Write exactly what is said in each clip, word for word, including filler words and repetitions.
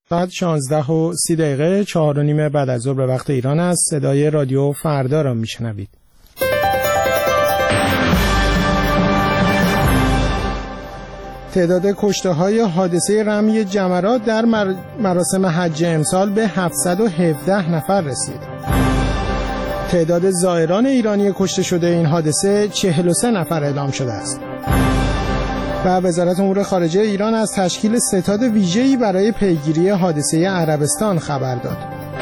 ساعت شانزده و سی دقیقه چهار و نیم بعد از ظهر به وقت ایران است. صدای رادیو فردا را میشنوید. تعداد کشته های حادثه رمی جمرات در مراسم حج امسال به هفتصد و هفده نفر رسید. تعداد زائران ایرانی کشته شده این حادثه چهل و سه نفر اعلام شده است. و وزارت امور خارجه ایران از تشکیل ستاد ویژه‌ای برای پیگیری حادثه عربستان خبر داد.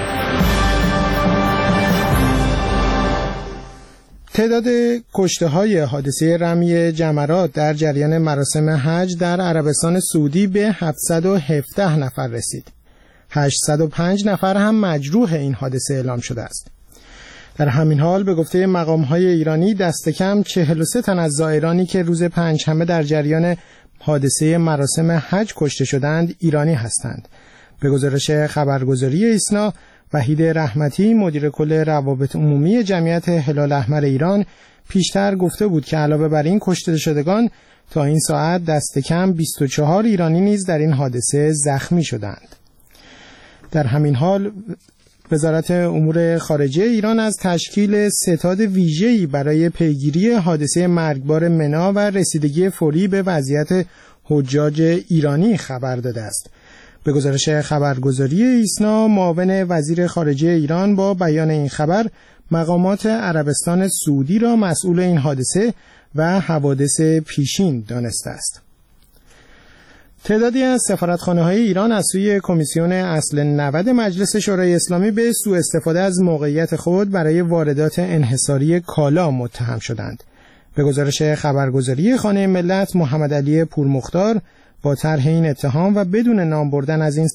تعداد کشته‌های حادثه رمی جمرات در جریان مراسم حج در عربستان سعودی به هفتصد و هفده نفر رسید. هشتصد و پنج نفر هم مجروح این حادثه اعلام شده است. در همین حال به گفته مقام‌های ایرانی دست کم چهل و سه تن از زائرانی که روز پنجشنبه در جریان حادثه مراسم حج کشته شدند ایرانی هستند. به گزارش خبرگزاری ایسنا، وحید رحمتی مدیر کل روابط عمومی جمعیت هلال احمر ایران پیشتر گفته بود که علاوه بر این کشته شدگان تا این ساعت دست کم بیست و چهار ایرانی نیز در این حادثه زخمی شدند. در همین حال وزارت امور خارجه ایران از تشکیل ستاد ویژه‌ای برای پیگیری حادثه مرگبار منا و رسیدگی فوری به وضعیت حجاج ایرانی خبر داده است. به گزارش خبرگزاری ایسنا، معاون وزیر خارجه ایران با بیان این خبر مقامات عربستان سعودی را مسئول این حادثه و حوادث پیشین دانسته است. تعدادی از سفارتخانه‌های ایران از سوی کمیسیون اصل نود مجلس شورای اسلامی به سوء استفاده از موقعیت خود برای واردات انحصاری کالا متهم شدند. به گزارش خبرگزاری خانه ملت، محمد علی پورمختار با طرح این اتهام و بدون نام بردن از این